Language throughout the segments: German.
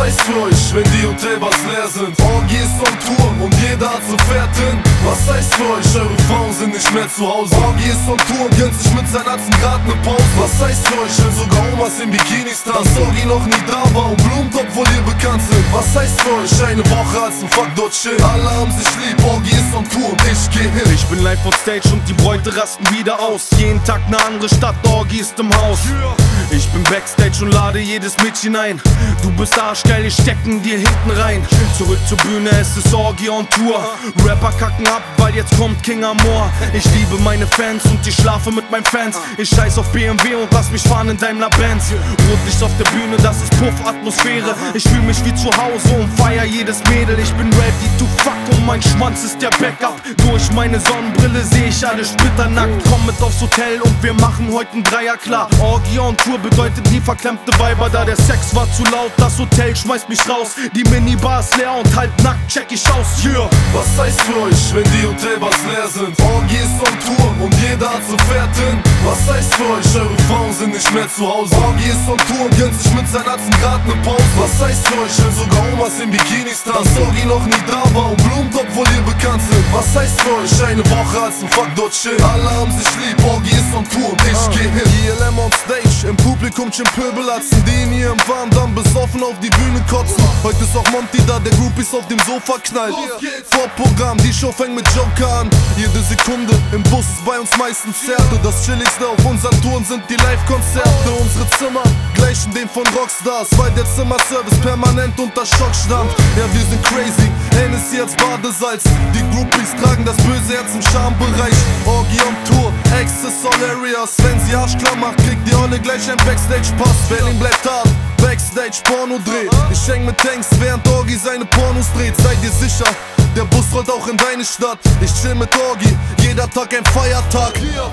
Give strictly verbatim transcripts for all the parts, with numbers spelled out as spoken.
heißt für euch, wenn die Hotelbars leer sind? Orgie ist on Tour und jeder hat so Fährten. Was heißt für euch, eure Frauen sind nicht mehr zu Hause? Orgie ist on Tour und gönnt sich mit seinen Atzen grad ne Pause. Was heißt für euch, wenn sogar Omas in Bikinis tanzen? Dass Orgie noch nie da war und blumt, obwohl ihr bekannt sind. Was heißt für euch, eine Woche als ein Fuck dort chill? Alle haben sich lieb, Orgie ist on Tour und ich geh hin. Ich bin live on Stage und die Bräute rasten wieder aus. Jeden Tag ne andere Stadt, Orgie ist im Haus. Ich bin Backstage und lade jedes Mädchen ein. Du bist arschgeil, ich stecken dir hinten rein. Zurück zur Bühne, es ist Orgie on Tour. Rapper kacken ab, weil jetzt kommt King Amor. Ich liebe meine Fans und ich schlafe mit meinen Fans. Ich scheiß auf B M W und lass mich fahren in Daimler Benz. Rotlicht auf der Bühne, das ist Puff-Atmosphäre. Ich fühl mich wie zu Hause und feier jedes Mädel. Ich bin ready to fuck und mein Schwanz ist der Backup. Durch meine Sonnenbrille seh ich alle splitternackt. Komm mit aufs Hotel und wir machen heute n Dreier klar. Orgie on Tour bedeutet nie verklemmte Weiber. Da der Sex war zu laut, das Hotel schmeißt mich raus. Die Minibar ist leer und halb nackt check ich aus, yeah. Was heißt für euch, wenn die Hotelbars leer sind? Orgie ist on Tour und jeder hat so Fährten. Was heißt für euch, eure Frauen sind nicht mehr zu Hause? Orgie ist on Tour und gönnt sich mit seinen Atzen grad ne Pause. Was heißt für euch, wenn sogar Omas in Bikinis tanzen? Dass Orgie noch nie da war und blumt, obwohl ihr bekannt sind. Was heißt für euch, eine Woche als ein Fuck dort chill? Alle haben sich lieb, Orgie ist on Tour und ich geh hin. I L M on Stage, im Publikum schon Pöbelatzen, die in ihrem Farm dann besoffen auf die Bühne kotzen. Heute ist auch Monty da, der Groupies auf dem Sofa knallt. Vorprogramm, die Show fängt mit Joker an. Jede Sekunde im Bus ist bei uns meistens Zerte. Das Chilligste auf unseren Touren sind die Live-Konzerte. Unsere Zimmer gleichen dem von Rockstars, weil der Zimmerservice permanent unter Schock stand. Ja, wir sind crazy, Hennessy als Badesalz. Die Groupies tragen das böse Herz im Schambereich. Orgie on Tour, Access all areas. Wenn sie arschklar macht, kriegt die Olle gleich ein Backstage-Pass. Berlin bleibt hart, Backstage Porno-Dreh. Ich häng mit Tanks, während Orgie seine Pornos dreht. Seid ihr sicher, der Bus rollt auch in deine Stadt. Ich chill mit Orgie, jeder Tag ein Feiertag.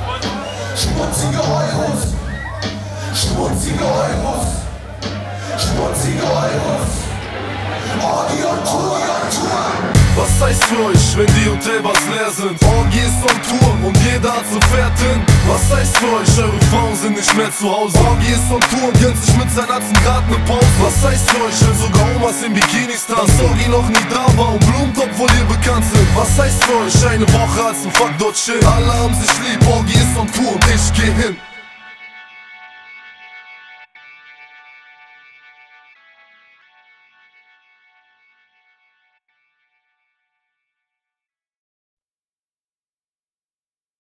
Schmutzige Euros, schmutzige Euros, schmutzige Euros. Orgie on Tour, on Tour. Was heißt für euch, wenn die Hotelbars leer sind? Orgie ist on Tour und jeder hat so Fährten. Was heißt für euch, eure Frauen sind nicht mehr zu Hause? Orgie ist on Tour und gönnt sich mit seinen Atzen grad ne Pause. Was heißt für euch, wenn sogar Omas in Bikinis tanzen? Dass Orgie noch nie da war und blumt, obwohl ihr bekannt sind. Was heißt für euch, eine Woche als ein Fuck dort chill? Alle haben sich lieb, Orgie ist on Tour und ich geh hin.